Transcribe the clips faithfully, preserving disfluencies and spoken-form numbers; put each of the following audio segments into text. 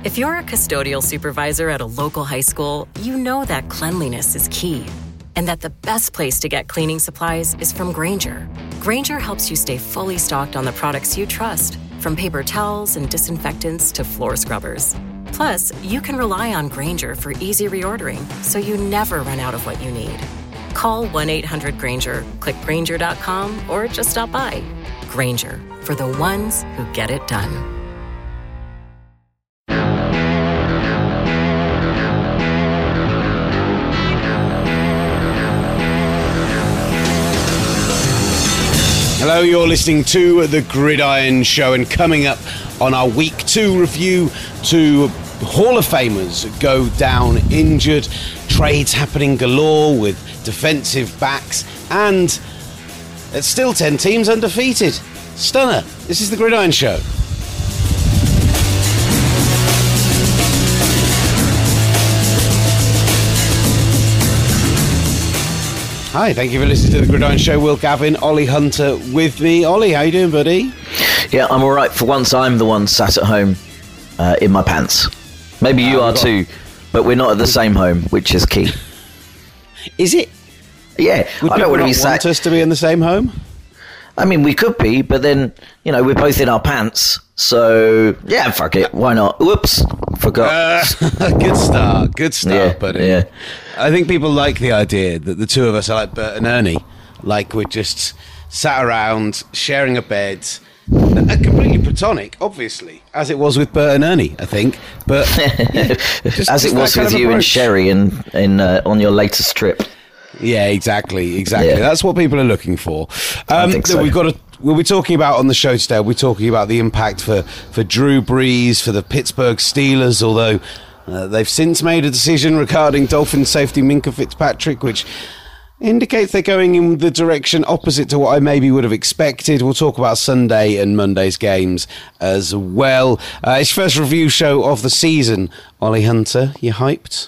If you're a custodial supervisor at a local high school, you know that cleanliness is key, and that the best place to get cleaning supplies is from Grainger. Grainger helps you stay fully stocked on the products you trust, from paper towels and disinfectants to floor scrubbers. Plus, you can rely on Grainger for easy reordering, so you never run out of what you need. Call one eight hundred Grainger, click Grainger dot com, or just stop by. Grainger, for the ones who get it done. Hello, you're listening to The Gridiron Show, and coming up on our Week two review, two Hall of Famers go down injured, trades happening galore with defensive backs, and it's still ten teams undefeated. Stunner. This is The Gridiron Show. Hi, thank you for listening to The Gridiron Show. Will Gavin, Ollie Hunter with me. Ollie, how you doing, buddy? Yeah, I'm all right. For once, I'm the one sat at home uh, in my pants. Maybe you um, are got... too, but we're not at the same home, which is key. Is it? Yeah. Would I don't want to be sat... us to be in the same home? I mean, we could be, but then, you know, we're both in our pants. So, yeah, fuck it. Why not? Whoops. Forgot. Uh, good start. Good start, yeah, buddy. Yeah. I think people like the idea that the two of us are like Bert and Ernie. Like we're just sat around, sharing a bed. Uh, completely platonic, obviously, as it was with Bert and Ernie, I think. But yeah, just, as it was with you approach. and Sherry in, in, uh, on your latest trip. Yeah, exactly, exactly. Yeah. That's what people are looking for. Um, I think so. We've got to, we'll be talking about on the show today. We'll be talking about the impact for, for Drew Brees, for the Pittsburgh Steelers, although uh, they've since made a decision regarding Dolphins safety Minkah Fitzpatrick, which indicates they're going in the direction opposite to what I maybe would have expected. We'll talk about Sunday and Monday's games as well. Uh, it's first review show of the season. Ollie Hunter, you hyped?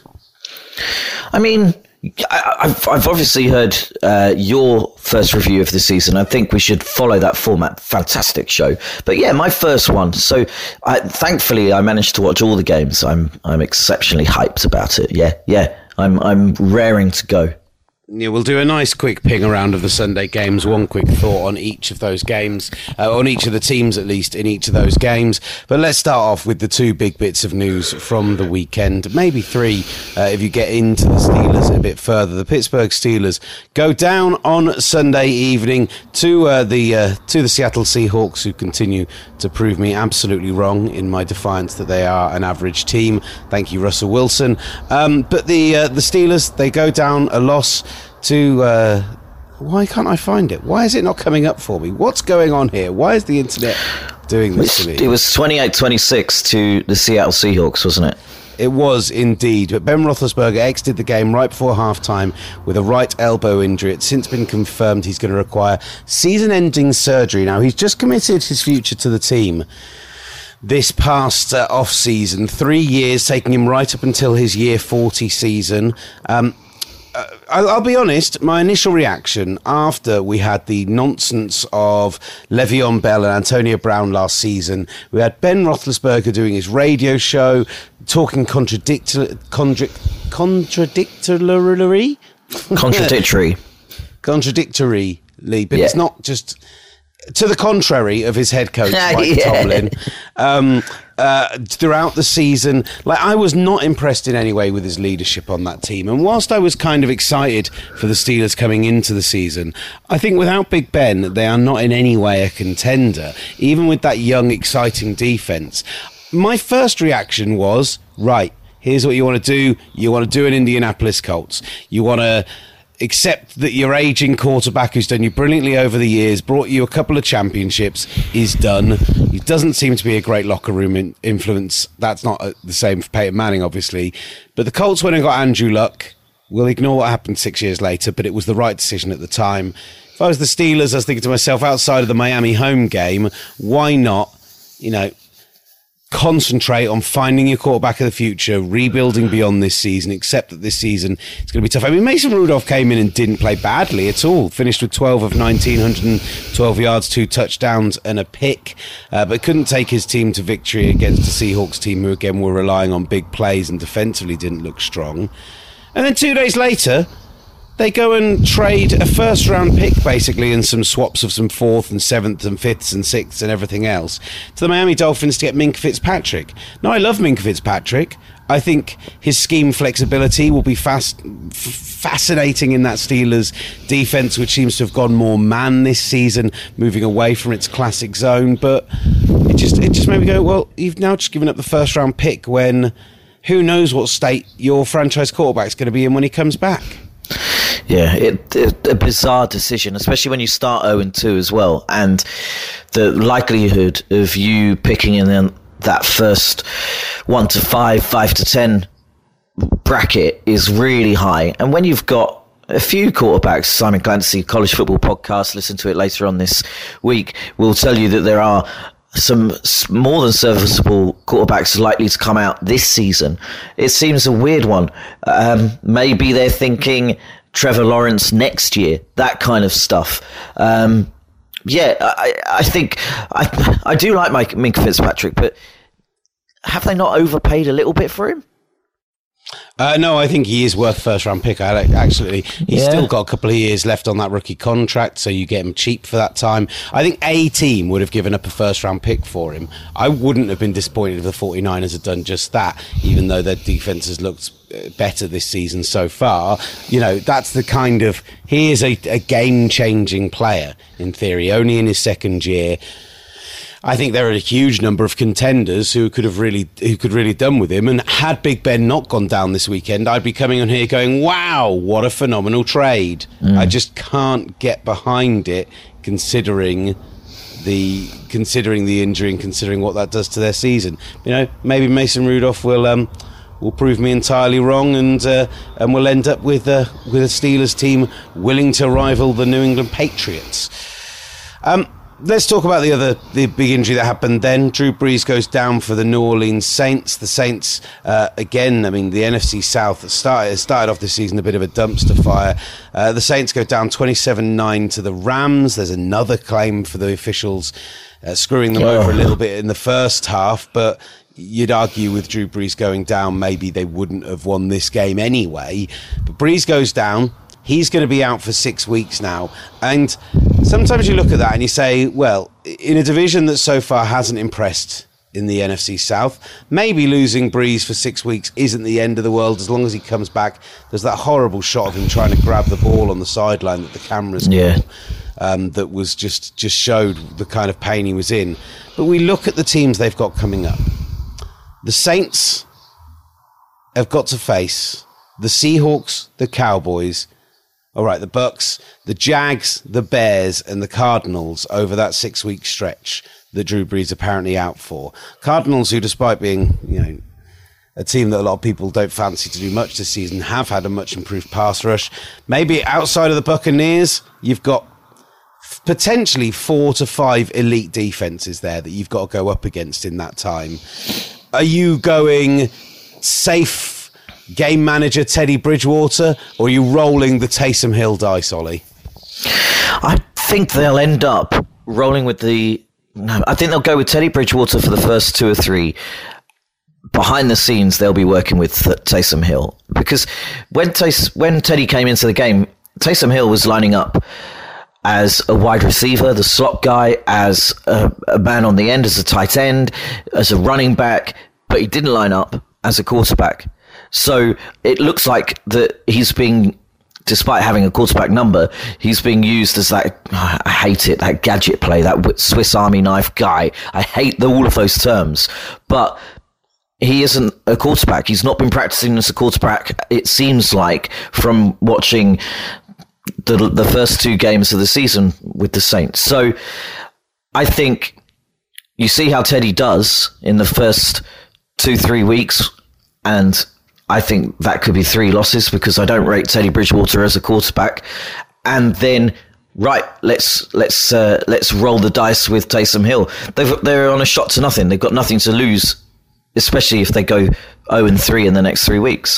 I mean... I've, I've obviously heard uh, your first review of the season. I think we should follow that format. Fantastic show. But yeah, my first one. So I, thankfully, I managed to watch all the games. I'm I'm exceptionally hyped about it. Yeah, yeah. I'm I'm raring to go. Yeah, we'll do a nice quick ping around of the Sunday games. One quick thought on each of those games, uh, on each of the teams at least in each of those games. But let's start off with the two big bits of news from the weekend. Maybe three uh, if you get into the Steelers a bit further. The Pittsburgh Steelers go down on Sunday evening to uh, the uh, to the Seattle Seahawks, who continue to prove me absolutely wrong in my defiance that they are an average team. Thank you, Russell Wilson. Um, but the uh, the Steelers, they go down a loss to uh, why can't I find it? Why is it not coming up for me? What's going on here? Why is the internet doing this to me? It was twenty-eight twenty-six to the Seattle Seahawks, wasn't it? It was indeed, but Ben Roethlisberger exited the game right before halftime with a right elbow injury. It's since been confirmed he's going to require season-ending surgery. Now, he's just committed his future to the team this past uh, off-season, three years, taking him right up until his year forty season. Um, Uh, I'll, I'll be honest, my initial reaction after we had the nonsense of Le'Veon Bell and Antonio Brown last season, we had Ben Roethlisberger doing his radio show, talking contradictory, contra- contradictory, contradictory, contradictory, but yeah. It's not just to the contrary of his head coach, Mike yeah. Tomlin. Um, uh, throughout the season, like I was not impressed in any way with his leadership on that team. And whilst I was kind of excited for the Steelers coming into the season, I think without Big Ben, they are not in any way a contender, even with that young, exciting defense. My first reaction was, right, here's what you want to do. You want to do an Indianapolis Colts. You want to accept that your aging quarterback, who's done you brilliantly over the years, brought you a couple of championships, is done. He doesn't seem to be a great locker room in- influence. That's not uh, the same for Peyton Manning, obviously. But the Colts went and got Andrew Luck. We'll ignore what happened six years later, but it was the right decision at the time. If I was the Steelers, I was thinking to myself, outside of the Miami home game, why not, you know, concentrate on finding your quarterback of the future, rebuilding beyond this season, except that this season it's going to be tough. I mean, Mason Rudolph came in and didn't play badly at all. Finished with twelve of nineteen, one hundred twelve yards, two touchdowns and a pick, uh, but couldn't take his team to victory against the Seahawks team, who again were relying on big plays and defensively didn't look strong. And then two days later, they go and trade a first round pick, basically, and some swaps of some fourth and seventh and fifths and sixths and everything else to the Miami Dolphins to get Minkah Fitzpatrick. Now, I love Minkah Fitzpatrick. I think his scheme flexibility will be fast, f- fascinating in that Steelers defense, which seems to have gone more man this season, moving away from its classic zone. But it just it just made me go, well, you've now just given up the first round pick when who knows what state your franchise quarterback's going to be in when he comes back. Yeah, it, it, a bizarre decision, especially when you start oh and two as well. And the likelihood of you picking in that first one to five, five to ten bracket is really high. And when you've got a few quarterbacks, Simon Clancy, College Football Podcast, listen to it later on this week, will tell you that there are some more than serviceable quarterbacks likely to come out this season. It seems a weird one. Um, maybe they're thinking Trevor Lawrence next year, that kind of stuff. Um, yeah, I, I think I, I do like Mike, Minkah Fitzpatrick, but have they not overpaid a little bit for him? Uh, no, I think he is worth first round pick. I actually, he's yeah. still got a couple of years left on that rookie contract, so you get him cheap for that time. I think a team would have given up a first round pick for him. I wouldn't have been disappointed if the 49ers had done just that, even though their defense has looked better this season so far. You know, that's the kind of, he is a, a game changing player in theory, only in his second year. I think there are a huge number of contenders who could have really, who could really done with him. And had Big Ben not gone down this weekend, I'd be coming on here going, "Wow, what a phenomenal trade!" Mm. I just can't get behind it, considering the considering the injury and considering what that does to their season. You know, maybe Mason Rudolph will um, will prove me entirely wrong, and uh, and we'll end up with uh, with a Steelers team willing to rival the New England Patriots. Um. Let's talk about the other, the big injury that happened then. Drew Brees goes down for the New Orleans Saints. The Saints, uh, again, I mean, the N F C South started, started off this season a bit of a dumpster fire. Uh, the Saints go down twenty-seven nine to the Rams. There's another claim for the officials uh, screwing them oh. over a little bit in the first half, but you'd argue with Drew Brees going down, maybe they wouldn't have won this game anyway. But Brees goes down. He's going to be out for six weeks now. And sometimes you look at that and you say, well, in a division that so far hasn't impressed in the N F C South, maybe losing Brees for six weeks isn't the end of the world as long as he comes back. There's that horrible shot of him trying to grab the ball on the sideline that the cameras yeah. caught, um, that was just, just showed the kind of pain he was in. But we look at the teams they've got coming up. The Saints have got to face the Seahawks, the Cowboys, all right, the Bucks, the Jags, the Bears, and the Cardinals over that six-week stretch that Drew Brees apparently out for. Cardinals, who despite being, you know, a team that a lot of people don't fancy to do much this season, have had a much improved pass rush. Maybe outside of the Buccaneers, you've got potentially four to five elite defenses there that you've got to go up against in that time. Are you going safe game manager Teddy Bridgewater, or are you rolling the Taysom Hill dice, Ollie? I think they'll end up rolling with the... No, I think they'll go with Teddy Bridgewater for the first two or three. Behind the scenes, they'll be working with Taysom Hill. Because when, Tays- when Teddy came into the game, Taysom Hill was lining up as a wide receiver, the slot guy, as a, a man on the end, as a tight end, as a running back, but he didn't line up as a quarterback. So it looks like that he's being, despite having a quarterback number, he's being used as that, oh, I hate it, that gadget play, that Swiss Army knife guy. I hate the, all of those terms. But he isn't a quarterback. He's not been practicing as a quarterback, it seems like, from watching the the first two games of the season with the Saints. So I think you see how Teddy does in the first two, three weeks, and I think that could be three losses because I don't rate Teddy Bridgewater as a quarterback. And then, right, let's let's uh, let's roll the dice with Taysom Hill. They've, they're on a shot to nothing. They've got nothing to lose especially if they go oh and three in the next three weeks.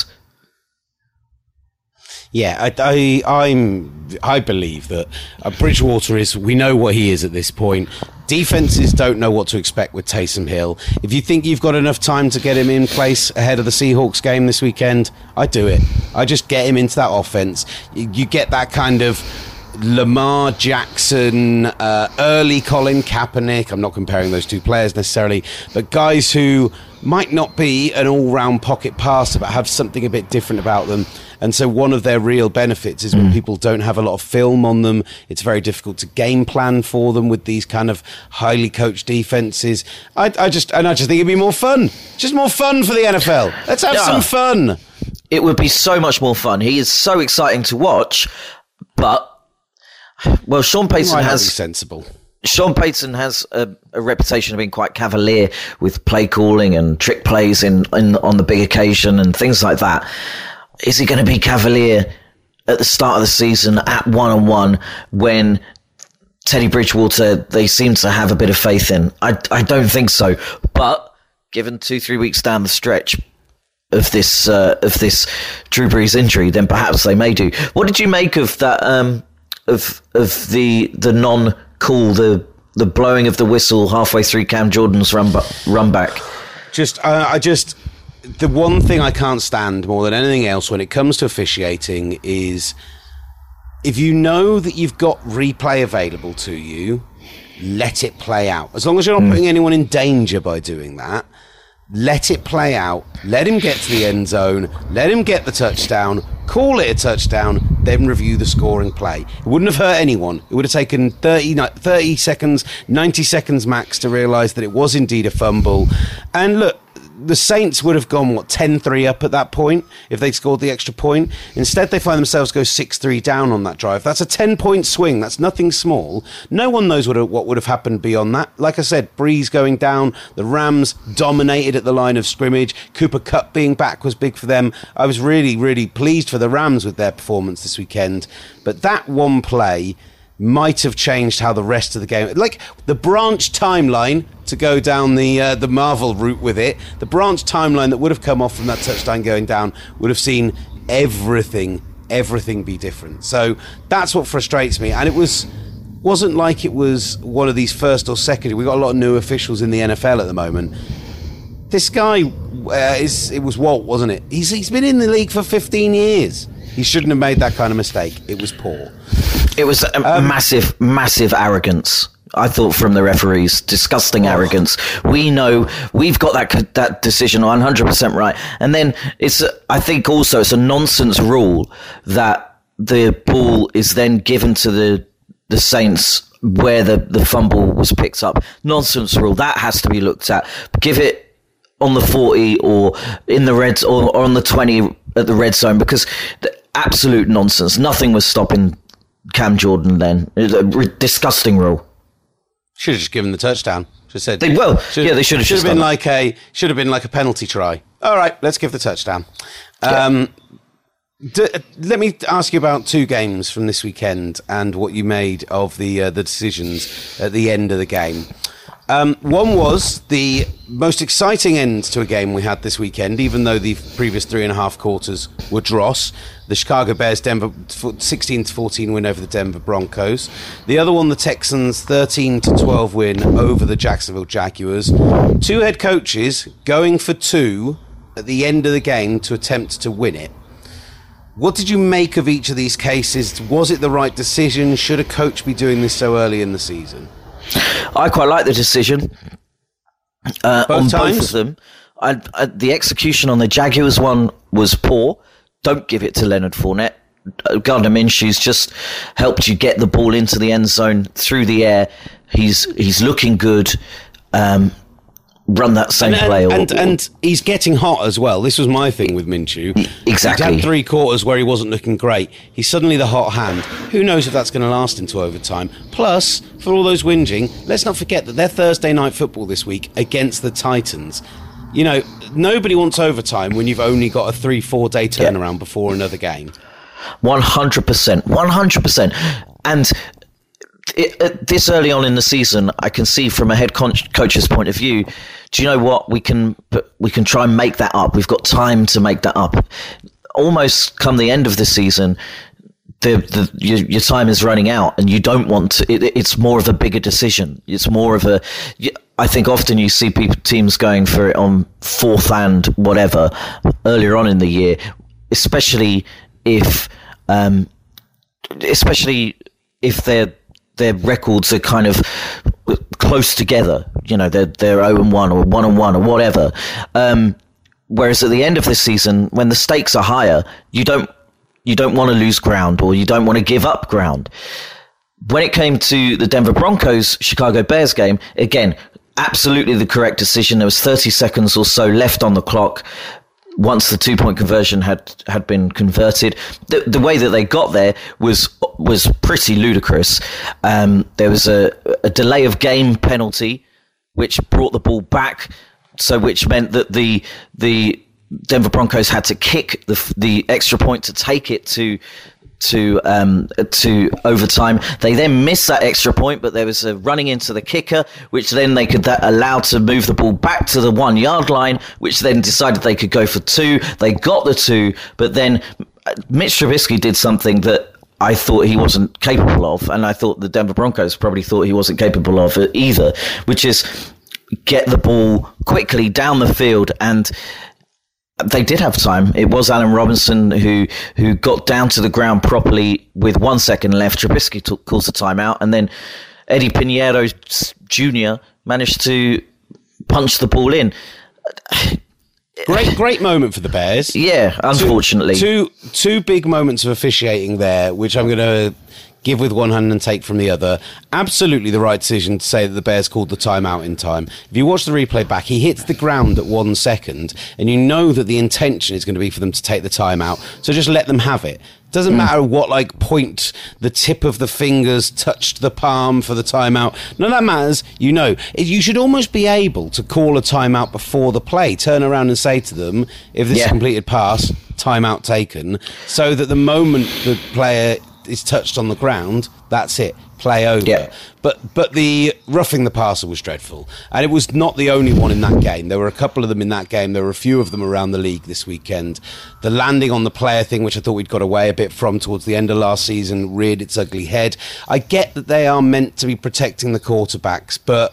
Yeah, I, I, I'm, I believe that uh, Bridgewater is, we know what he is at this point. Defenses don't know what to expect with Taysom Hill. If you think you've got enough time to get him in place ahead of the Seahawks game this weekend, I do it. I just get him into that offense. You, you get that kind of Lamar Jackson, uh, early Colin Kaepernick. I'm not comparing those two players necessarily, but guys who might not be an all-round pocket passer but have something a bit different about them. And so one of their real benefits is when mm. people don't have a lot of film on them, it's very difficult to game plan for them with these kind of highly coached defenses. I, I just and I just think it'd be more fun. Just more fun for the N F L. Let's have yeah. some fun. It would be so much more fun. He is so exciting to watch, but well, Sean Payton has be sensible. Sean Payton has a, a reputation of being quite cavalier with play calling and trick plays in, in on the big occasion and things like that. Is he going to be cavalier at the start of the season at one-on-one when Teddy Bridgewater, they seem to have a bit of faith in? I, I don't think so. But given two, three weeks down the stretch of this uh, of this Drew Brees injury, then perhaps they may do. What did you make of that? Um, of of the the non-call, the the blowing of the whistle halfway through Cam Jordan's run, bu- run back? Just, uh, I just. The one thing I can't stand more than anything else when it comes to officiating is if you know that you've got replay available to you, let it play out. As long as you're not mm. putting anyone in danger by doing that, let it play out. Let him get to the end zone. Let him get the touchdown. Call it a touchdown. Then review the scoring play. It wouldn't have hurt anyone. It would have taken thirty, thirty seconds, ninety seconds max to realise that it was indeed a fumble. And look, the Saints would have gone, what, ten three up at that point if they'd scored the extra point. Instead, they find themselves go six three down on that drive. That's a ten-point swing. That's nothing small. No one knows what, what would have happened beyond that. Like I said, Breeze going down. The Rams dominated at the line of scrimmage. Cooper Kupp being back was big for them. I was really, really pleased for the Rams with their performance this weekend. But that one play might have changed how the rest of the game, like the branch timeline, to go down the uh, the Marvel route with it, the branch timeline that would have come off from that touchdown going down would have seen everything, everything be different. So that's what frustrates me. And it was wasn't like it was one of these first or second. We've got a lot of new officials in the N F L at the moment. This guy uh, is it was Walt, wasn't it? He's he's been in the league for fifteen years. He shouldn't have made that kind of mistake. It was poor. It was a um, massive, massive arrogance, I thought, from the referees. Disgusting oh. arrogance. We know we've got that that decision one hundred percent right. And then it's, I think also it's a nonsense rule that the ball is then given to the the Saints where the, the fumble was picked up. Nonsense rule. That has to be looked at. Give it on the forty or in the red or, or on the twenty at the red zone, because the absolute nonsense. Nothing was stopping Cam Jordan then. It was a re- disgusting rule. Should have just given the touchdown. Just said they well, yeah, they should have. Should have been it. like a should have been like a penalty try. All right, let's give the touchdown. Um, yeah. d- let me ask you about two games from this weekend and what you made of the uh, the decisions at the end of the game. Um, one was the most exciting end to a game we had this weekend, even though the previous three and a half quarters were dross. The Chicago Bears Denver sixteen to fourteen win over the Denver Broncos. The other one, the Texans thirteen to twelve win over the Jacksonville Jaguars. Two head coaches going for two at the end of the game to attempt to win it. What did you make of each of these cases? Was it the right decision? Should a coach be doing this so early in the season? I quite like the decision uh, both on times? both of them. I, I, the execution on the Jaguars one was poor. Don't give it to Leonard Fournette. Gardner Minshew's just helped you get the ball into the end zone through the air. He's he's looking good. Um, run that same and, play. And, or, and, or, and he's getting hot as well. This was my thing with Minshew. Exactly. He had three quarters where he wasn't looking great. He's suddenly the hot hand. Who knows if that's going to last into overtime. Plus, for all those whinging, let's not forget that they're Thursday night football this week against the Titans. You know, nobody wants overtime when you've only got a three, four day turnaround yeah. before another game. one hundred percent. one hundred percent. And it, it, this early on in the season, I can see from a head con- coach's point of view, do you know what? We can we can try and make that up. We've got time to make that up. Almost come the end of the season, the, the your, your time is running out, and you don't want to. It, it's more of a bigger decision. It's more of a. I think often you see people, teams going for it on fourth and whatever earlier on in the year, especially if, um, especially if their their records are kind of close together. You know, they're they're zero and one or one and one or whatever. Um, whereas at the end of the season, when the stakes are higher, you don't you don't want to lose ground, or you don't want to give up ground. When it came to the Denver Broncos Chicago Bears game, again, absolutely the correct decision. There was thirty seconds or so left on the clock once the two-point conversion had, had been converted. The, the way that they got there was was pretty ludicrous. Um, there was a, a delay of game penalty, which brought the ball back, so which meant that the the Denver Broncos had to kick the the extra point to take it to to um to overtime. They then missed that extra point, but there was a running into the kicker, which then they could that allow to move the ball back to the one yard line, which then decided they could go for two. They got the two, but then Mitch Trubisky did something that I thought he wasn't capable of, and I thought the Denver Broncos probably thought he wasn't capable of it either, which is get the ball quickly down the field. And they did have time. It was Allen Robinson who who got down to the ground properly with one second left. Trubisky took, calls the timeout, and then Eddie Pinheiro Junior managed to punch the ball in. Great, great moment for the Bears. Yeah, unfortunately. Two, two, two big moments of officiating there, which I'm going to give with one hand and take from the other. Absolutely the right decision to say that the Bears called the timeout in time. If you watch the replay back, he hits the ground at one second, and you know that the intention is going to be for them to take the timeout. So just let them have it. Doesn't mm. matter what like point the tip of the fingers touched the palm for the timeout. None of that matters. You know, you should almost be able to call a timeout before the play. Turn around and say to them, if this yeah. is a completed pass, timeout taken, so that the moment the player is touched on the ground, that's it, play over. Yeah. But but the roughing the passer was dreadful, and it was not the only one in that game. There were a couple of them in that game. There were a few of them around the league this weekend. The landing on the player thing, which I thought we'd got away a bit from towards the end of last season, reared its ugly head. I get that they are meant to be protecting the quarterbacks, but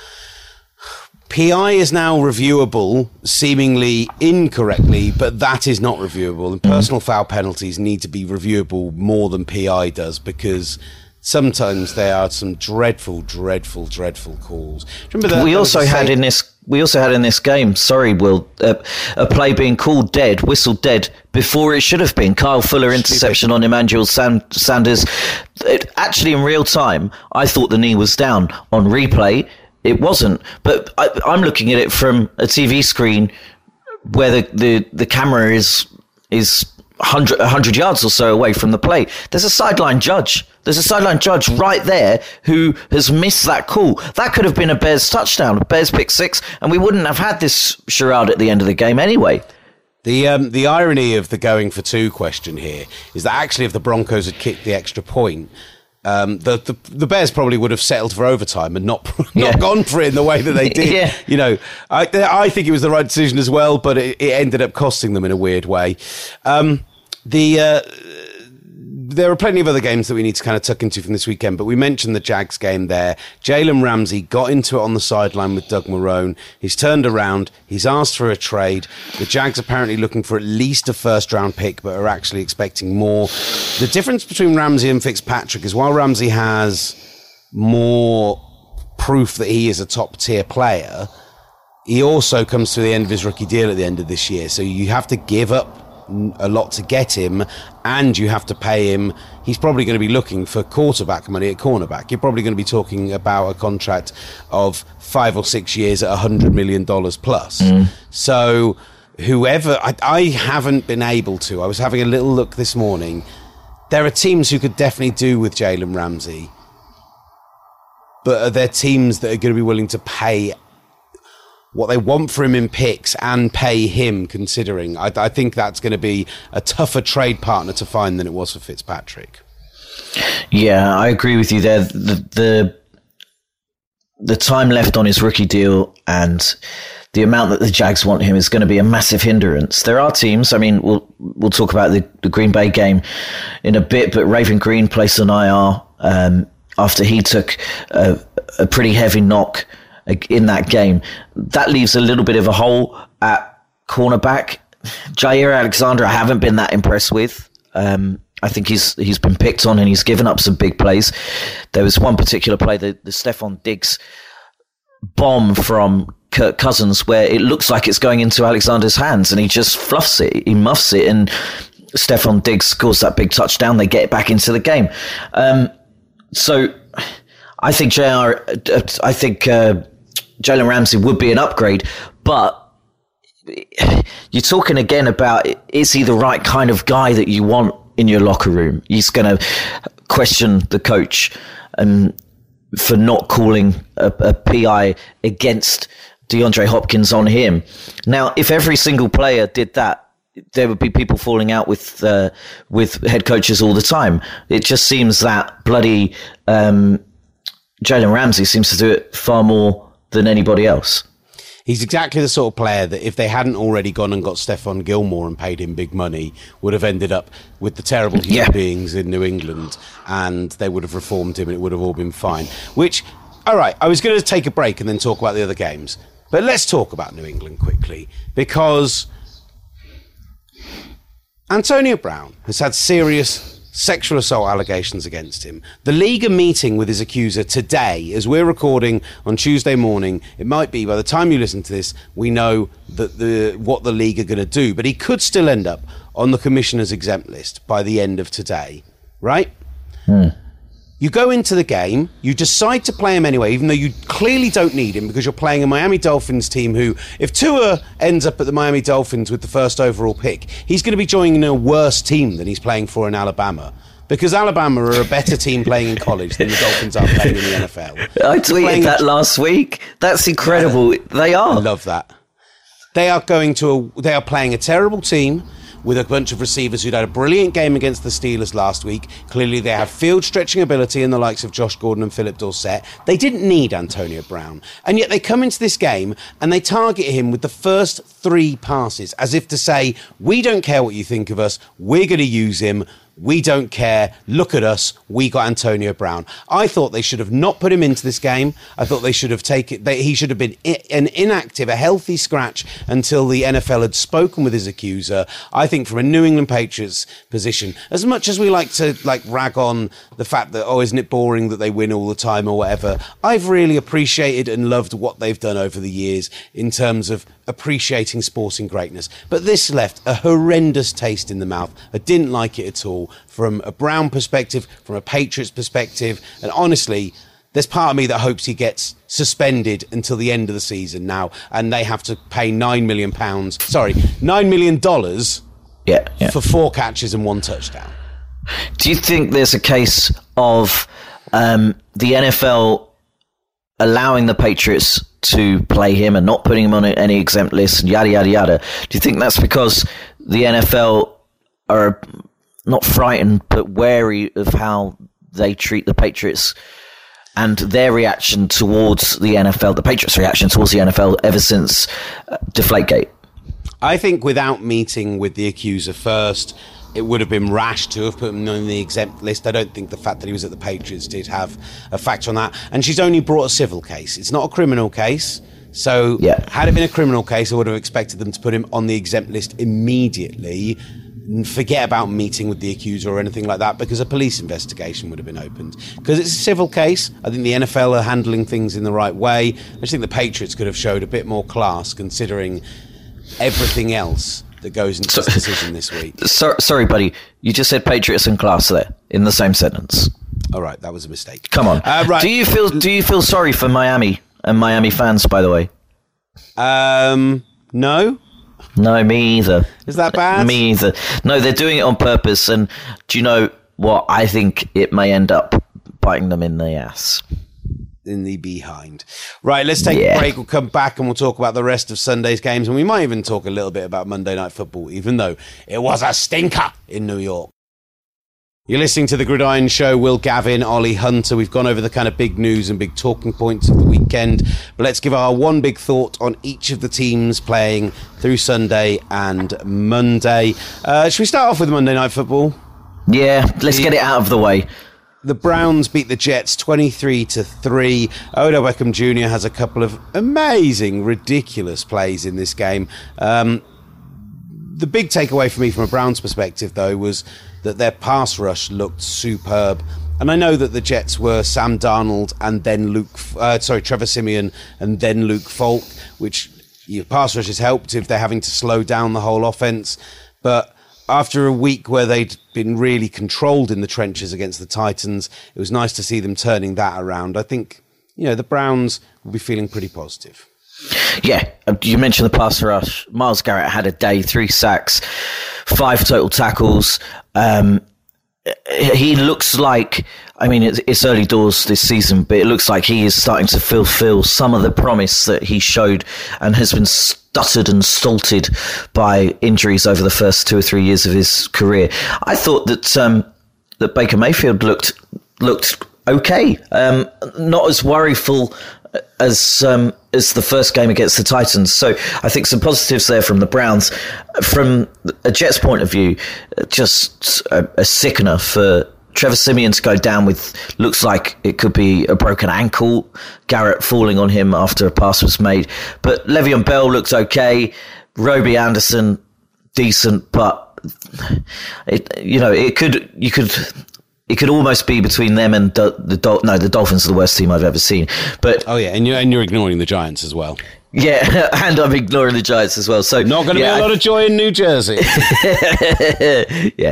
P I is now reviewable, seemingly incorrectly, but that is not reviewable. And personal foul penalties need to be reviewable more than P I does, because sometimes there are some dreadful, dreadful, dreadful calls. Remember that? We also had in this. We also had in this game. Sorry, Will, uh, a play being called dead, whistled dead before it should have been. Kyle Fuller interception on Emmanuel San- Sanders. It, actually, in real time, I thought the knee was down. On replay, it wasn't, but I, I'm looking at it from a T V screen where the, the, the camera is is one hundred, one hundred yards or so away from the play. There's a sideline judge. There's a sideline judge right there who has missed that call. That could have been a Bears touchdown, a Bears pick six, and we wouldn't have had this charade at the end of the game anyway. The um, the irony of the going for two question here is that actually if the Broncos had kicked the extra point, Um, the, the the Bears probably would have settled for overtime and not not yeah. gone for it in the way that they did. yeah. You know, I I think it was the right decision as well, but it, it ended up costing them in a weird way. Um, the uh, there are plenty of other games that we need to kind of tuck into from this weekend, but we mentioned the Jags game there. Jalen Ramsey got into it on the sideline with Doug Marrone. He's turned around. He's asked for a trade. The Jags apparently looking for at least a first-round pick, but are actually expecting more. The difference between Ramsey and Fitzpatrick is while Ramsey has more proof that he is a top-tier player, he also comes to the end of his rookie deal at the end of this year. So you have to give up a lot to get him, and you have to pay him. He's probably going to be looking for quarterback money at cornerback. You're probably going to be talking about a contract of five or six years at one hundred million dollars plus. Mm. So whoever, I, I haven't been able to, I was having a little look this morning. There are teams who could definitely do with Jalen Ramsey, but are there teams that are going to be willing to pay what they want for him in picks and pay him considering? I, I think that's going to be a tougher trade partner to find than it was for Fitzpatrick. Yeah, I agree with you there. The, the the time left on his rookie deal and the amount that the Jags want him is going to be a massive hindrance. There are teams, I mean, we'll we'll talk about the, the Green Bay game in a bit, but Raven Green placed on I R um, after he took a, a pretty heavy knock in that game. That leaves a little bit of a hole at cornerback. Jair Alexander, I haven't been that impressed with. Um, I think he's he's been picked on and he's given up some big plays. There was one particular play, the, the Stephon Diggs bomb from Kirk Cousins, where it looks like it's going into Alexander's hands and he just fluffs it, he muffs it, and Stephon Diggs scores that big touchdown. They get it back into the game. Um, so I think J R, I think uh, Jalen Ramsey would be an upgrade, but you're talking again about, is he the right kind of guy that you want in your locker room? He's going to question the coach and for not calling a, a P I against DeAndre Hopkins on him. Now, if every single player did that, there would be people falling out with uh, with head coaches all the time. It just seems that bloody um, Jalen Ramsey seems to do it far more than anybody else. He's exactly the sort of player that if they hadn't already gone and got Stephon Gilmore and paid him big money, would have ended up with the terrible human yeah. beings in New England, and they would have reformed him and it would have all been fine. Which, all right, I was going to take a break and then talk about the other games. But let's talk about New England quickly, because Antonio Brown has had serious sexual assault allegations against him. The league are meeting with his accuser today as we're recording on Tuesday morning. It might be by the time you listen to this, we know that the what the league are going to do, but he could still end up on the commissioner's exempt list by the end of today, right? Hmm. You go into the game, you decide to play him anyway, even though you clearly don't need him because you're playing a Miami Dolphins team who, if Tua ends up at the Miami Dolphins with the first overall pick, he's going to be joining a worse team than he's playing for in Alabama. Because Alabama are a better team playing in college than the Dolphins are playing in the N F L. I tweeted that last week. That's incredible. They are. I love that. They are going to a, they are playing a terrible team with a bunch of receivers who'd had a brilliant game against the Steelers last week. Clearly they have field stretching ability in the likes of Josh Gordon and Philip Dorsett. They didn't need Antonio Brown. And yet they come into this game and they target him with the first three passes, as if to say, we don't care what you think of us, we're going to use him. We don't care. Look at us. We got Antonio Brown. I thought they should have not put him into this game. I thought they should have taken. They, he should have been I- an inactive, a healthy scratch until the N F L had spoken with his accuser. I think from a New England Patriots position, as much as we like to like rag on the fact that, oh, isn't it boring that they win all the time or whatever, I've really appreciated and loved what they've done over the years in terms of appreciating sporting greatness. But this left a horrendous taste in the mouth. I didn't like it at all. From a Brown perspective, from a Patriots perspective, and honestly, there's part of me that hopes he gets suspended until the end of the season now, and they have to pay nine million pounds. Sorry, nine million dollars. Yeah, yeah. For four catches and one touchdown. Do you think there's a case of um, the N F L allowing the Patriots to play him and not putting him on any exempt list and yada yada yada? Do you think that's because the N F L are not frightened, but wary of how they treat the Patriots and their reaction towards the N F L, the Patriots' reaction towards the N F L ever since uh, Deflategate? I think without meeting with the accuser first, it would have been rash to have put him on the exempt list. I don't think the fact that he was at the Patriots did have a factor on that. And she's only brought a civil case. It's not a criminal case. So yeah. Had it been a criminal case, I would have expected them to put him on the exempt list immediately. Forget about meeting with the accuser or anything like that, because a police investigation would have been opened. Because it's a civil case, I think the N F L are handling things in the right way. I just think the Patriots could have showed a bit more class considering everything else that goes into so, this decision this week. So, sorry, buddy. You just said Patriots and class there in the same sentence. All right, that was a mistake. Come on. Uh, right. Do you feel Do you feel sorry for Miami and Miami fans, by the way? Um, no. No, me either. Is that bad? Me either. No, they're doing it on purpose. And do you know what? I think it may end up biting them in the ass. In the behind. Right, let's take yeah. a break. We'll come back and we'll talk about the rest of Sunday's games. And we might even talk a little bit about Monday Night Football, even though it was a stinker in New York. You're listening to The Gridiron Show. Will Gavin, Ollie Hunter. We've gone over the kind of big news and big talking points of the weekend. But let's give our one big thought on each of the teams playing through Sunday and Monday. Uh, should we start off with Monday Night Football? Yeah, let's get it out of the way. The Browns beat the Jets twenty-three to three. Odell Beckham Junior has a couple of amazing, ridiculous plays in this game. Um, the big takeaway for me from a Browns perspective, though, was that their pass rush looked superb. And I know that the Jets were Sam Darnold and then Luke, uh, sorry, Trevor Siemian and then Luke Falk, which your pass rush has helped if they're having to slow down the whole offense. But after a week where they'd been really controlled in the trenches against the Titans, it was nice to see them turning that around. I think, you know, the Browns will be feeling pretty positive. Yeah, you mentioned the pass rush. Myles Garrett had a day, three sacks, five total tackles. Um, he looks like, I mean, it's, it's early doors this season, but it looks like he is starting to fulfill some of the promise that he showed and has been stuttered and stolted by injuries over the first two or three years of his career. I thought that um, that Baker Mayfield looked looked okay, um, not as worryful as um, as the first game against the Titans. So I think some positives there from the Browns. From a Jets point of view, just a, a sickener for Trevor Siemian to go down with, looks like it could be a broken ankle, Garrett falling on him after a pass was made. But Le'Veon Bell looked okay, Robbie Anderson decent, but it, you know, it could, you could... It could almost be between them and the, the Dol- no, the Dolphins are the worst team I've ever seen. But oh yeah, and you're and you're ignoring the Giants as well. Yeah, and I'm ignoring the Giants as well. So not going to yeah, be a lot I... of joy in New Jersey. yeah.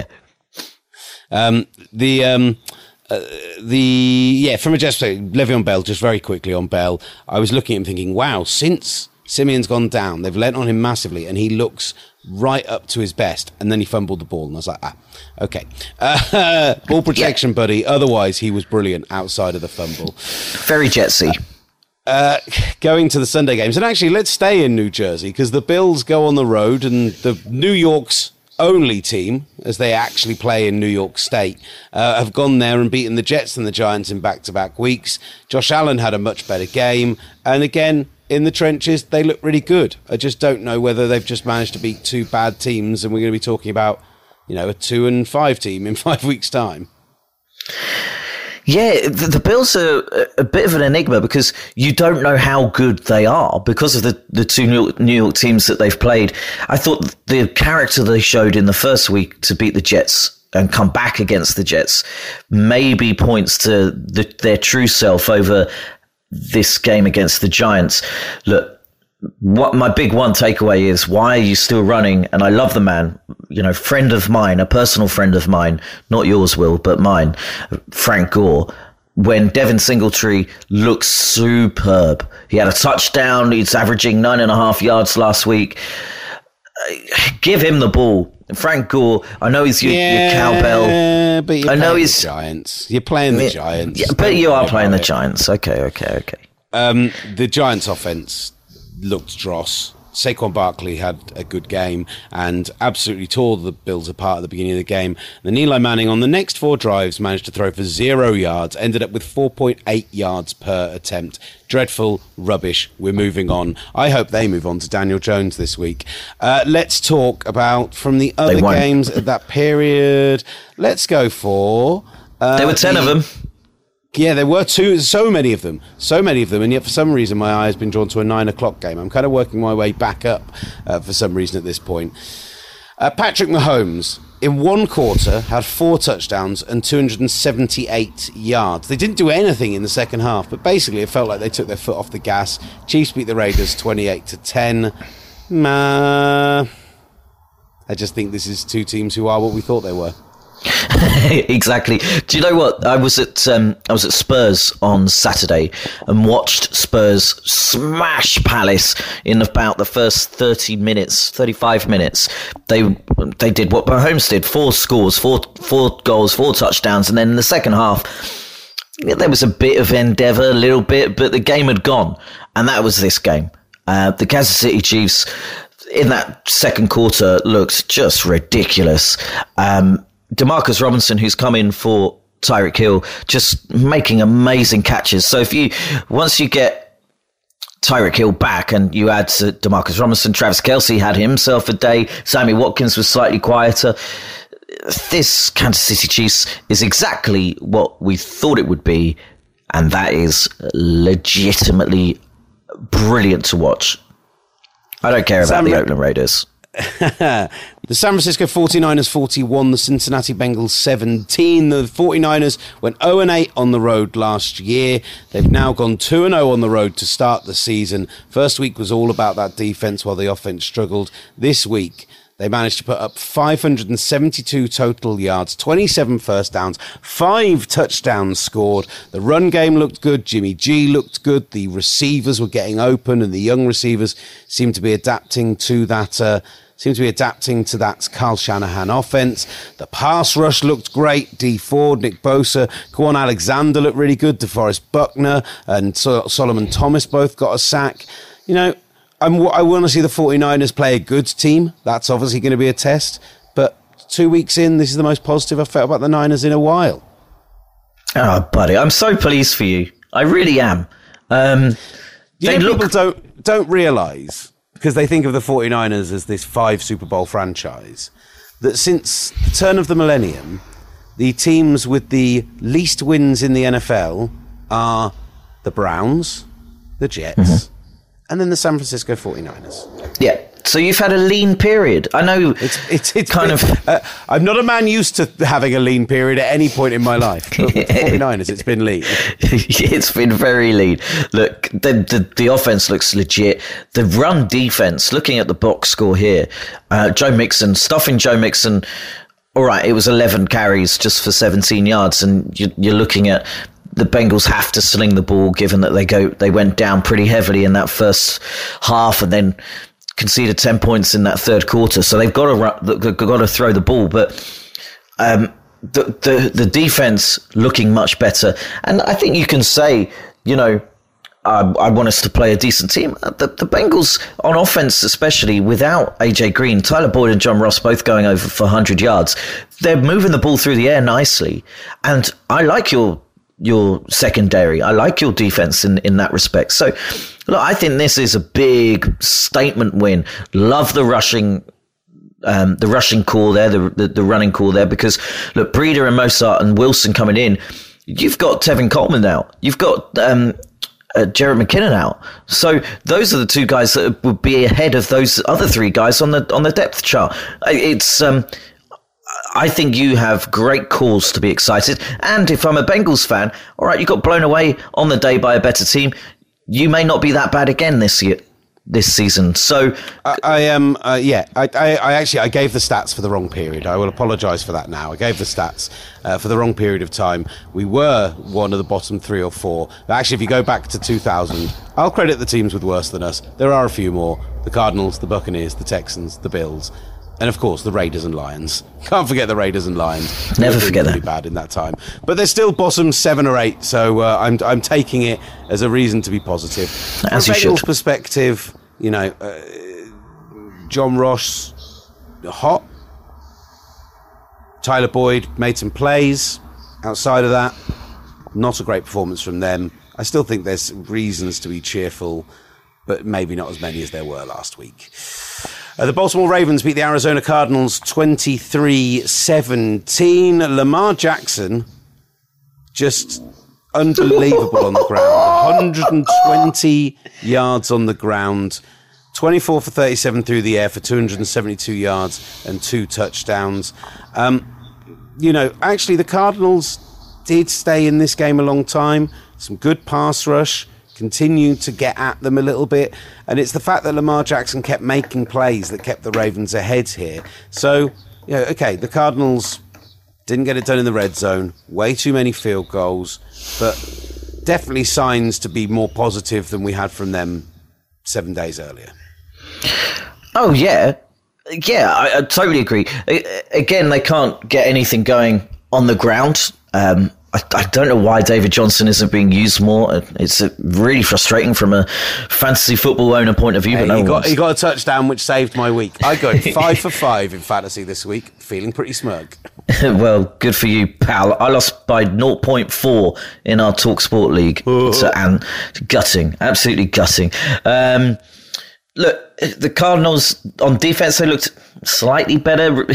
Um, the um, uh, the yeah, from a Jets perspective, Le'Veon Bell. Just very quickly on Bell, I was looking at him thinking, wow, since Simeon's gone down, they've lent on him massively, and he looks right up to his best, and then he fumbled the ball, and I was like, ah, okay. Uh, ball protection, yeah. buddy. Otherwise, he was brilliant outside of the fumble. Very Jetsy. Uh, uh, going to the Sunday games, and actually, let's stay in New Jersey, because the Bills go on the road, and the New York's only team, as they actually play in New York State, uh, have gone there and beaten the Jets and the Giants in back-to-back weeks. Josh Allen had a much better game, and again, in the trenches, they look really good. I just don't know whether they've just managed to beat two bad teams, and we're going to be talking about, you know, a two and five team in five weeks' time. Yeah, the, the Bills are a, a bit of an enigma because you don't know how good they are because of the, the two New York, New York teams that they've played. I thought the character they showed in the first week to beat the Jets and come back against the Jets maybe points to the, their true self over this game against the Giants. Look, what my big one takeaway is, why are you still running? And I love the man, you know, friend of mine, a personal friend of mine, not yours, Will, but mine, Frank Gore. When Devin Singletary looks superb, he had a touchdown, he's averaging nine and a half yards last week. Give him the ball. Frank Gore, I know he's your, yeah, your cowbell. But you're I know playing he's the Giants. You're playing the Giants. Yeah, but you are playing the Giants. Okay, okay, okay. Um, the Giants' offense looked dross. Saquon Barkley had a good game and absolutely tore the Bills apart at the beginning of the game. Then Eli Manning on the next four drives managed to throw for zero yards, ended up with four point eight yards per attempt. Dreadful, rubbish. We're moving on. I hope they move on to Daniel Jones this week. Uh, let's talk about from the other games at that period. Let's go for... Uh, there were ten the, of them. Yeah, there were two, so many of them, so many of them, and yet for some reason my eye has been drawn to a nine o'clock game. I'm kind of working my way back up uh, for some reason at this point. Uh, Patrick Mahomes, in one quarter, had four touchdowns and two hundred seventy-eight yards. They didn't do anything in the second half, but basically it felt like they took their foot off the gas. Chiefs beat the Raiders twenty-eight to ten. Nah, I just think this is two teams who are what we thought they were. Exactly. Do you know what? I was at um, I was at Spurs on Saturday and watched Spurs smash Palace in about the first thirty minutes, thirty-five minutes. They they did what Mahomes did: four scores, four four goals, four touchdowns, and then in the second half, yeah, there was a bit of endeavour, a little bit, but the game had gone, and that was this game. Uh, the Kansas City Chiefs in that second quarter looked just ridiculous. Um, Demarcus Robinson, who's come in for Tyreek Hill, just making amazing catches. So if you, once you get Tyreek Hill back and you add to Demarcus Robinson, Travis Kelce had himself a day, Sammy Watkins was slightly quieter. This Kansas City Chiefs is exactly what we thought it would be, and that is legitimately brilliant to watch. I don't care about Sam the Ra- Oakland Raiders. The San Francisco forty-niners forty-one, the Cincinnati Bengals seventeen. The forty-niners went oh and eight on the road last year. They've now gone two and oh on the road to start the season. First week was all about that defense while the offense struggled. This week, they managed to put up five hundred seventy-two total yards, twenty-seven first downs, five touchdowns scored. The run game looked good. Jimmy G looked good. The receivers were getting open, and the young receivers seemed to be adapting to that uh, seem to be adapting to that Kyle Shanahan offense. The pass rush looked great. Dee Ford, Nick Bosa, Kwon Alexander looked really good. DeForest Buckner and so- Solomon Thomas both got a sack. You know, I'm, I want to see the forty-niners play a good team. That's obviously going to be a test. But two weeks in, this is the most positive I've felt about the Niners in a while. Oh, buddy, I'm so pleased for you. I really am. Um, you know, look- people don't, don't realise, because they think of the forty-niners as this five Super Bowl franchise, that since the turn of the millennium, the teams with the least wins in the N F L are the Browns, the Jets, mm-hmm. and then the San Francisco forty-niners. Yeah. So you've had a lean period. I know it's, it's, it's kind been, of... Uh, I'm not a man used to having a lean period at any point in my life. But with the forty-niners, it's been lean. It's been very lean. Look, the, the, the offense looks legit. The run defense, looking at the box score here, uh, Joe Mixon, stuffing Joe Mixon, all right, it was eleven carries just for seventeen yards, and you, you're looking at the Bengals have to sling the ball, given that they go they went down pretty heavily in that first half, and then conceded ten points in that third quarter. So they've got to run, they've got to throw the ball, but um, the, the the defense looking much better. And I think you can say, you know, I, I want us to play a decent team. The, the Bengals on offense, especially without A J Green, Tyler Boyd and John Ross both going over for one hundred yards. They're moving the ball through the air nicely. And I like your your secondary. I like your defense in, in that respect. So, look, I think this is a big statement win. Love the rushing um, the rushing call there, the, the the running call there, because, look, Breeder and Mostert and Wilson coming in, you've got Tevin Coleman out. You've got um, uh, Jerick McKinnon out. So those are the two guys that would be ahead of those other three guys on the on the depth chart. It's... Um, I think you have great cause to be excited. And if I'm a Bengals fan, all right, you got blown away on the day by a better team. You may not be that bad again this year, this season. So I, I am, um, uh, yeah. I, I, I actually I gave the stats for the wrong period. I will apologise for that now. I gave the stats uh, for the wrong period of time. We were one of the bottom three or four. But actually, if you go back to two thousand, I'll credit the teams with worse than us. There are a few more: the Cardinals, the Buccaneers, the Texans, the Bills. And of course, the Raiders and Lions. Can't forget the Raiders and Lions. Never forget that. Really bad in that time, but they're still bottom seven or eight. So uh, I'm I'm taking it as a reason to be positive. As From you should. Bengals' perspective, you know, uh, John Ross, hot. Tyler Boyd made some plays. Outside of that, not a great performance from them. I still think there's reasons to be cheerful, but maybe not as many as there were last week. Uh, the Baltimore Ravens beat the Arizona Cardinals twenty-three seventeen. Lamar Jackson, just unbelievable on the ground. one hundred twenty yards on the ground. twenty-four for thirty-seven through the air for two hundred seventy-two yards and two touchdowns. Um, you know, actually, the Cardinals did stay in this game a long time. Some good pass rush. Continued to get at them a little bit, and it's the fact that Lamar Jackson kept making plays that kept the Ravens ahead here. So, you know, okay, the Cardinals didn't get it done in the red zone, way too many field goals, but definitely signs to be more positive than we had from them seven days earlier. Oh, yeah. Yeah, I, I totally agree. Again, they can't get anything going on the ground. Um, I, I don't know why David Johnson isn't being used more. It's really frustrating from a fantasy football owner point of view. Hey, but no he, got, one's. he got a touchdown, which saved my week. I got five for five in fantasy this week, feeling pretty smug. Well, good for you, pal. I lost by zero point four in our TalkSport League. So, and gutting, absolutely gutting. Um, look, the Cardinals on defense, they looked slightly better.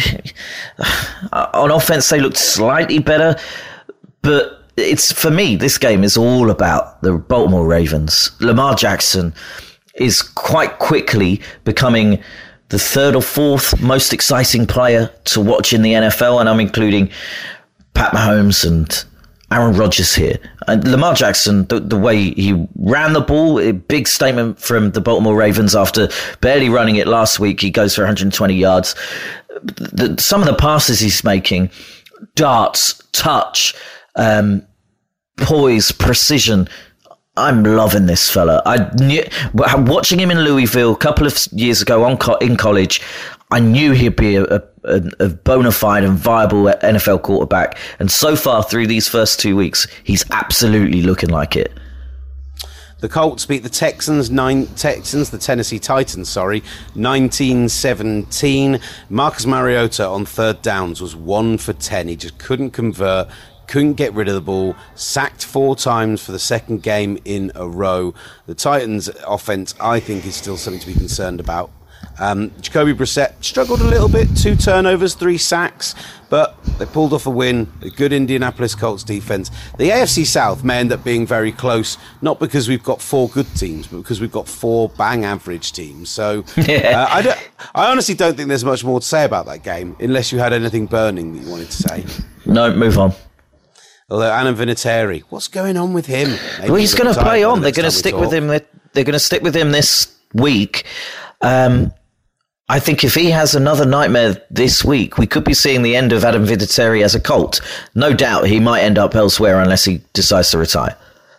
On offense, they looked slightly better. But it's, for me, this game is all about the Baltimore Ravens. Lamar Jackson is quite quickly becoming the third or fourth most exciting player to watch in the N F L, and I'm including Pat Mahomes and Aaron Rodgers here. And Lamar Jackson, the, the way he ran the ball, a big statement from the Baltimore Ravens after barely running it last week. He goes for one hundred twenty yards. The, some of the passes he's making, darts, touch, um, poise, precision. I'm loving this fella. I knew, watching him in Louisville a couple of years ago on co- in college, I knew he'd be a, a, a bona fide and viable N F L quarterback. And so far through these first two weeks, he's absolutely looking like it. The Colts beat the Texans, nine Texans, the Tennessee Titans, sorry, nineteen seventeen. Marcus Mariota on third downs was one for ten. He just couldn't convert. Couldn't get rid of the ball, sacked four times for the second game in a row. The Titans' offense, I think, is still something to be concerned about. Um, Jacoby Brissett struggled a little bit, two turnovers, three sacks, but they pulled off a win. A good Indianapolis Colts defense. The A F C South may end up being very close, not because we've got four good teams, but because we've got four bang average teams. So uh, I, don't, I honestly don't think there's much more to say about that game, unless you had anything burning that you wanted to say. No, move on. Although Adam Vinatieri, what's going on with him? Maybe well, he's going to play on. They're going to stick with him. They're, they're going to stick with him this week. Um, I think if he has another nightmare this week, we could be seeing the end of Adam Vinatieri as a Colt. No doubt he might end up elsewhere unless he decides to retire.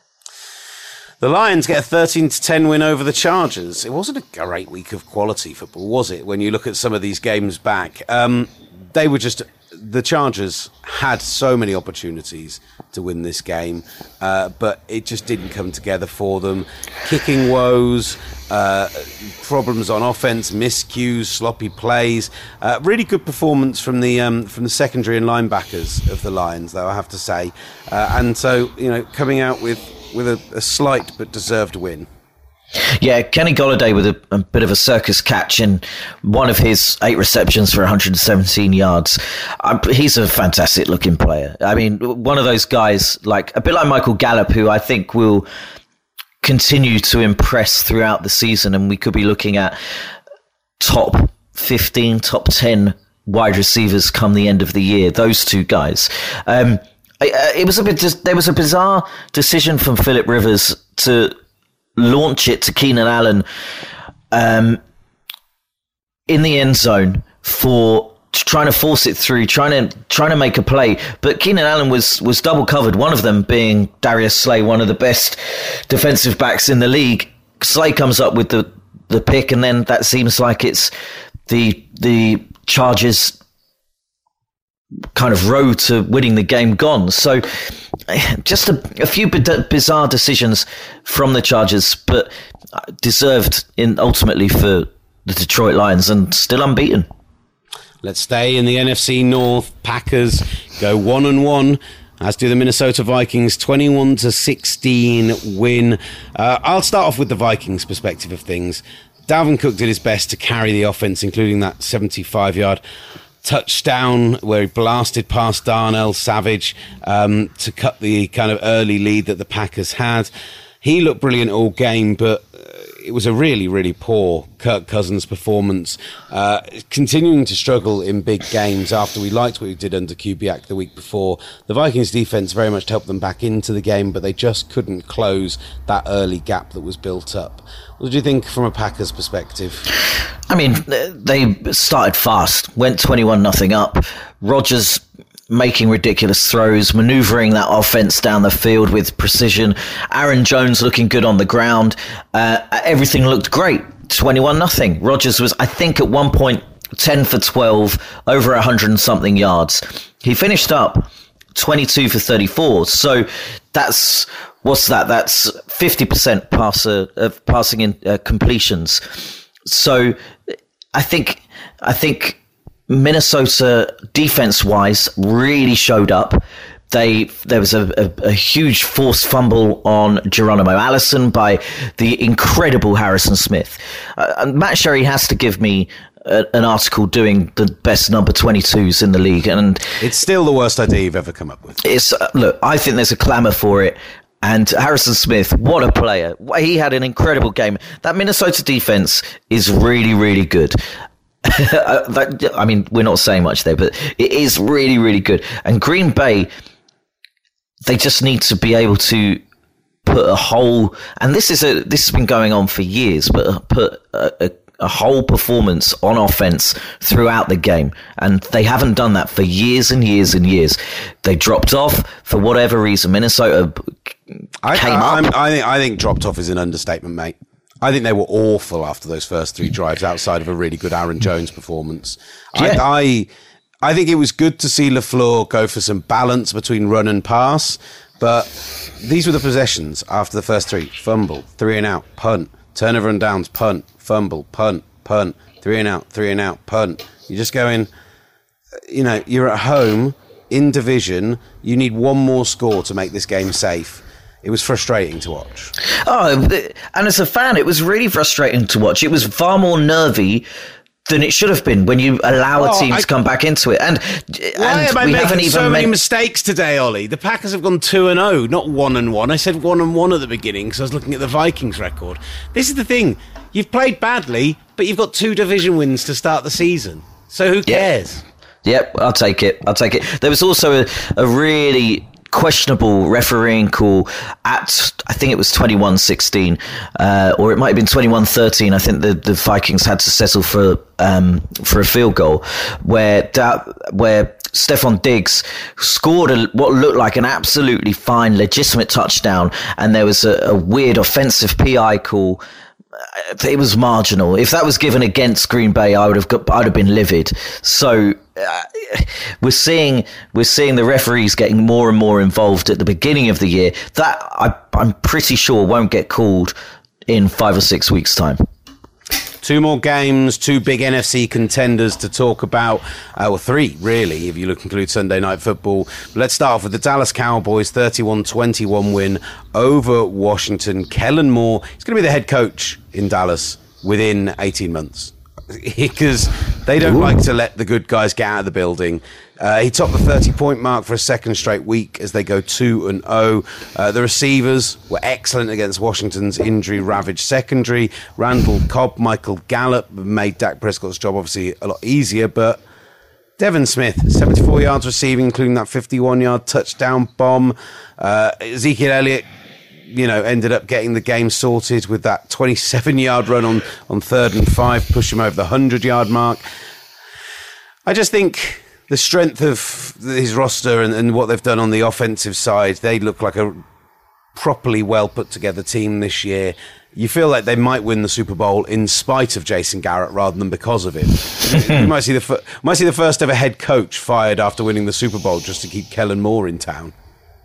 The Lions get a thirteen to ten win over the Chargers. It wasn't a great week of quality football, was it? When you look at some of these games back, um, they were just... The Chargers had so many opportunities to win this game, uh, but it just didn't come together for them. Kicking woes, uh, problems on offense, miscues, sloppy plays. Uh, really good performance from the um, from the secondary and linebackers of the Lions, though, I have to say. Uh, and so, you know, coming out with, with a, a slight but deserved win. Yeah, Kenny Golladay with a, a bit of a circus catch in one of his eight receptions for one hundred seventeen yards. Um, he's a fantastic looking player. I mean, one of those guys, like a bit like Michael Gallup, who I think will continue to impress throughout the season, and we could be looking at top fifteen, top ten wide receivers come the end of the year. Those two guys. Um, it was a bit. There was a bizarre decision from Phillip Rivers to launch it to Keenan Allen um, in the end zone for trying to force it through, trying to trying to make a play. But Keenan Allen was was double covered, one of them being Darius Slay, one of the best defensive backs in the league. Slay comes up with the, the pick, and then that seems like it's the the Chargers' kind of road to winning the game gone. So just a, a few bizarre decisions from the Chargers, but deserved in ultimately for the Detroit Lions, and still unbeaten. Let's stay in the N F C North. Packers go one and one, as do the Minnesota Vikings. twenty-one to sixteen win. Uh, I'll start off with the Vikings' perspective of things. Dalvin Cook did his best to carry the offense, including that seventy-five yard touchdown where he blasted past Darnell Savage um, to cut the kind of early lead that the Packers had. He looked brilliant all game, but it was a really, really poor Kirk Cousins performance, uh, continuing to struggle in big games after we liked what we did under Kubiak the week before. The Vikings defense very much helped them back into the game, but they just couldn't close that early gap that was built up. What did you think from a Packers perspective? I mean, they started fast, went twenty-one nothing up. Rodgers making ridiculous throws, manoeuvring that offense down the field with precision. Aaron Jones looking good on the ground. Uh, everything looked great. twenty-one nothing. Rodgers was, I think, at one point ten for twelve, over one hundred and something yards. He finished up twenty-two for thirty-four. So that's, what's that? That's fifty percent passer, of passing in uh, completions. So I think, I think Minnesota defense-wise really showed up. They, there was a, a, a huge forced fumble on Geronimo Allison by the incredible Harrison Smith. Uh, and Matt Sherry has to give me a, an article doing the best number twenty-twos in the league. And it's still the worst idea you've ever come up with. It's uh, look, I think there's a clamour for it. And Harrison Smith, what a player. He had an incredible game. That Minnesota defense is really, really good. I mean, we're not saying much there, but it is really, really good. And Green Bay, they just need to be able to put a whole, and this is a this has been going on for years, but put a, a, a whole performance on offense throughout the game, and they haven't done that for years and years and years. They dropped off for whatever reason. Minnesota I, came I, up. I'm, I think I think dropped off is an understatement, mate. I think they were awful after those first three drives, outside of a really good Aaron Jones performance. Yeah. I, I I think it was good to see LaFleur go for some balance between run and pass, but these were the possessions after the first three. Fumble, three and out, punt, turnover and downs, punt, fumble, punt, punt, three and out, three and out, punt. You're just going, you know, you're at home, in division, you need one more score to make this game safe. It was frustrating to watch. Oh, and as a fan, it was really frustrating to watch. It was far more nervy than it should have been when you allow oh, a team I, to come back into it. And, why and am I we making haven't even so many made... mistakes today, Ollie? The Packers have gone two and zero, not one and one. I said one and one at the beginning because I was looking at the Vikings record. This is the thing: you've played badly, but you've got two division wins to start the season. So who cares? Yep, yep, I'll take it. I'll take it. There was also a, a really questionable refereeing call at, I think it was twenty-one sixteen, uh, or it might have been twenty-one thirteen. I think the, the Vikings had to settle for um, for a field goal where that, where Stephon Diggs scored a, what looked like an absolutely fine, legitimate touchdown, and there was a, a weird offensive P I call. It was marginal. If that was given against Green Bay, I would have got, I'd have been livid. So uh, we're seeing we're seeing the referees getting more and more involved at the beginning of the year. That I, I'm pretty sure won't get called in five or six weeks' time. Two more games, two big N F C contenders to talk about. Uh, well, three, really, if you look include Sunday Night Football. But let's start off with the Dallas Cowboys thirty-one twenty-one win over Washington. Kellen Moore is going to be the head coach in Dallas within eighteen months. Because they don't Ooh. like to let the good guys get out of the building. Uh, he topped the thirty-point mark for a second straight week as they go two and oh. Uh, the receivers were excellent against Washington's injury-ravaged secondary. Randall Cobb, Michael Gallup made Dak Prescott's job obviously a lot easier, but Devin Smith, seventy-four yards receiving, including that fifty-one-yard touchdown bomb. Uh, Ezekiel Elliott, you know, ended up getting the game sorted with that twenty-seven-yard run on, on third and five, push him over the hundred-yard mark. I just think the strength of his roster and, and what they've done on the offensive side, they look like a properly well put together team this year. You feel like they might win the Super Bowl in spite of Jason Garrett rather than because of it. You might see the fir- might see the first ever head coach fired after winning the Super Bowl just to keep Kellen Moore in town.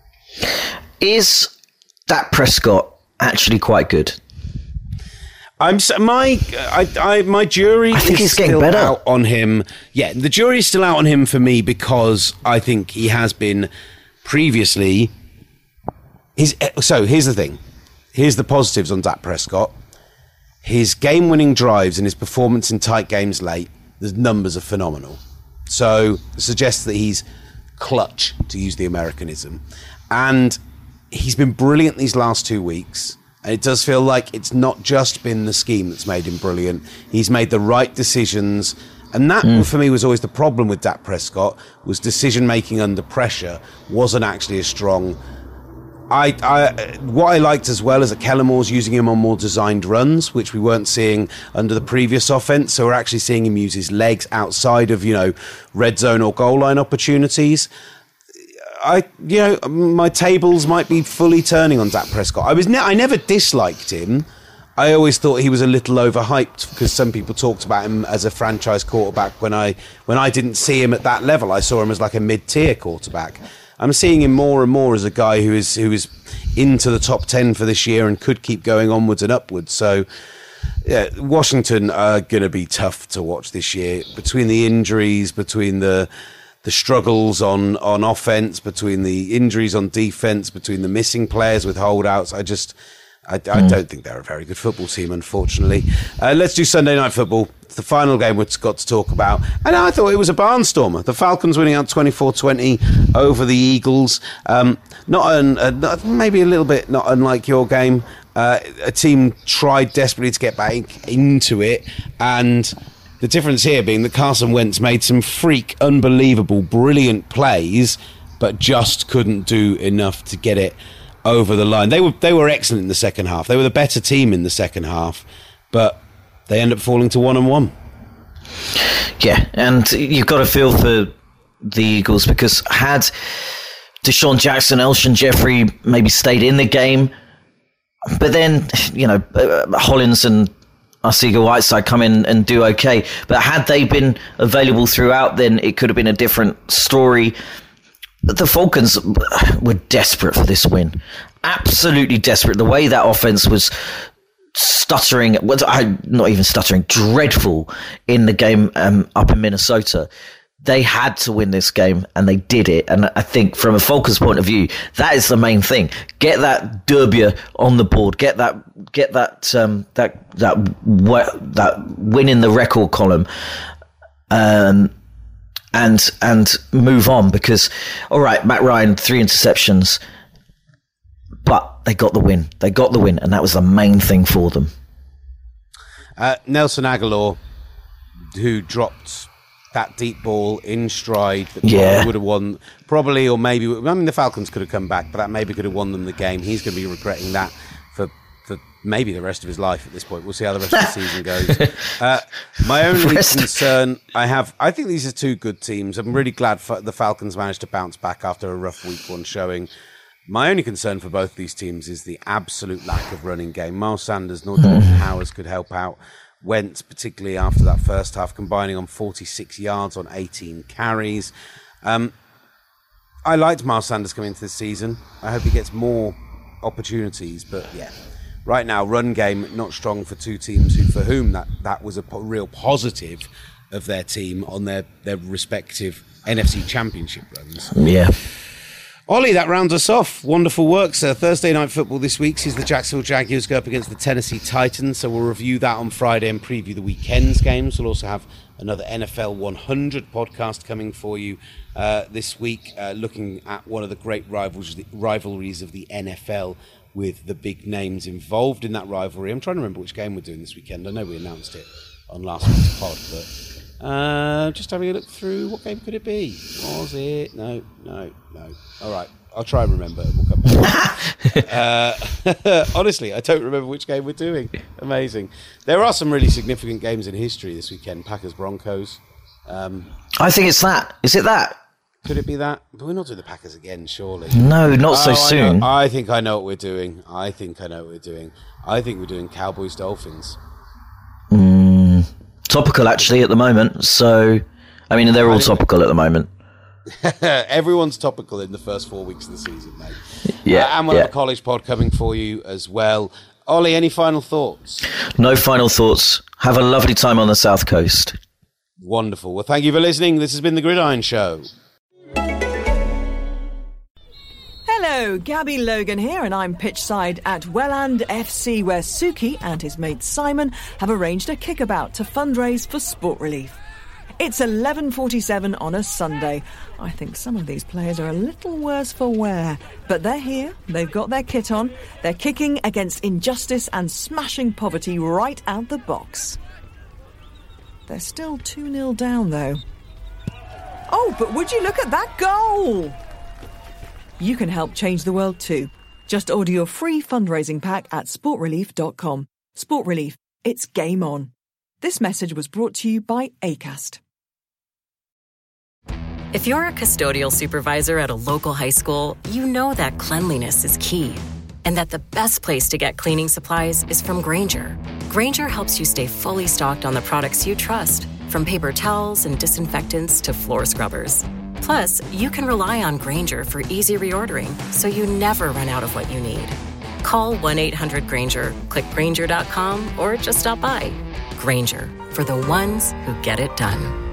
Is Dak Prescott actually quite good? I'm my I, I my jury I think is he's getting still better. out on him. Yeah, the jury is still out on him for me because I think he has been previously. His so here's the thing. Here's the positives on Dak Prescott. His game-winning drives and his performance in tight games late, the numbers are phenomenal. So it suggests that he's clutch, to use the Americanism, and he's been brilliant these last two weeks. And it does feel like it's not just been the scheme that's made him brilliant. He's made the right decisions. And that, mm. for me, was always the problem with Dak Prescott, was decision-making under pressure wasn't actually as strong. I, I, what I liked as well is that Kellen Moore's using him on more designed runs, which we weren't seeing under the previous offense. So we're actually seeing him use his legs outside of, you know, red zone or goal line opportunities. I, you know, my tables might be fully turning on Dak Prescott. I was, ne- I never disliked him. I always thought he was a little overhyped because some people talked about him as a franchise quarterback when I, when I didn't see him at that level. I saw him as like a mid-tier quarterback. I'm seeing him more and more as a guy who is who is into the top ten for this year and could keep going onwards and upwards. So, yeah, Washington are going to be tough to watch this year. Between the injuries, between the the struggles on, on offense, between the injuries on defense, between the missing players with holdouts, I just... I, I mm. don't think they're a very good football team, unfortunately. Uh, let's do Sunday Night Football. It's the final game we've got to talk about. And I thought it was a barnstormer. The Falcons winning out twenty-four twenty over the Eagles. Um, not, un, uh, not maybe a little bit not unlike your game. Uh, a team tried desperately to get back into it. And the difference here being that Carson Wentz made some freak, unbelievable, brilliant plays, but just couldn't do enough to get it over the line. They were they were excellent in the second half. They were the better team in the second half, but they end up falling to one and one. Yeah, and you've got to feel for the Eagles, because had Deshaun Jackson, Alshon Jeffrey maybe stayed in the game, but then, you know, Hollins and Arcega-Whiteside come in and do okay. But had they been available throughout, then it could have been a different story. The Falcons were desperate for this win. Absolutely desperate. The way that offense was stuttering, was not even stuttering, dreadful in the game um, up in Minnesota. They had to win this game, and they did it. And I think from a Falcons point of view, that is the main thing. Get that W on the board. Get that. Get that. Um, that that that win in the record column. Um. And and move on, because, all right, Matt Ryan, three interceptions, but they got the win. They got the win, and that was the main thing for them. Uh, Nelson Aguilar, who dropped that deep ball in stride, that yeah. probably would have won, probably, or maybe, I mean, the Falcons could have come back, but that maybe could have won them the game. He's going to be regretting that for for maybe the rest of his life at this point. We'll see how the rest of the season goes. Uh, my only concern I have, I think these are two good teams. I'm really glad the Falcons managed to bounce back after a rough week one showing. My only concern for both these teams is the absolute lack of running game. Miles Sanders nor Jordan Howard could help out. Wentz, particularly after that first half, combining on forty-six yards on eighteen carries. Um, I liked Miles Sanders coming into this season. I hope he gets more opportunities, but yeah. Right now, run game not strong for two teams who, for whom that, that was a po- real positive of their team on their, their respective N F C Championship runs. Yeah. Ollie, that rounds us off. Wonderful work, sir. Thursday Night Football this week sees the Jacksonville Jaguars go up against the Tennessee Titans, so we'll review that on Friday and preview the weekend's games. We'll also have another N F L one hundred podcast coming for you uh, this week, uh, looking at one of the great rivals, the rivalries of the N F L, with the big names involved in that rivalry. I'm trying to remember which game we're doing this weekend. I know we announced it on last week's pod, but uh, just having a look through, what game could it be? Was it? No, no, no. All right, I'll try and remember and we'll come back. uh, honestly, I don't remember which game we're doing. Amazing. There are some really significant games in history this weekend. Packers-Broncos. Um, I think it's that. Is it that? Could it be that? But we're not doing the Packers again, surely. No, not so oh, soon. I, I think I know what we're doing. I think I know what we're doing. I think we're doing Cowboys-Dolphins. Mm, topical, actually, at the moment. So, I mean, they're all topical at the moment. Everyone's topical in the first four weeks of the season, mate. Yeah. Uh, and we'll yeah. have a college pod coming for you as well. Ollie, any final thoughts? No final thoughts. Have a lovely time on the South Coast. Wonderful. Well, thank you for listening. This has been The Gridiron Show. Hello, Gabby Logan here, and I'm pitchside at Welland F C, where Suki and his mate Simon have arranged a kickabout to fundraise for Sport Relief. It's eleven forty-seven on a Sunday. I think some of these players are a little worse for wear, but they're here, they've got their kit on, they're kicking against injustice and smashing poverty right out the box. They're still two nil down, though. Oh, but would you look at that goal? You can help change the world too. Just order your free fundraising pack at sport relief dot com. Sport Relief, it's game on. This message was brought to you by Acast. If you're a custodial supervisor at a local high school, you know that cleanliness is key, and that the best place to get cleaning supplies is from Grainger. Grainger helps you stay fully stocked on the products you trust, from paper towels and disinfectants to floor scrubbers. Plus, you can rely on Grainger for easy reordering, so you never run out of what you need. Call one eight hundred Grainger, click Grainger dot com, or just stop by. Grainger, for the ones who get it done.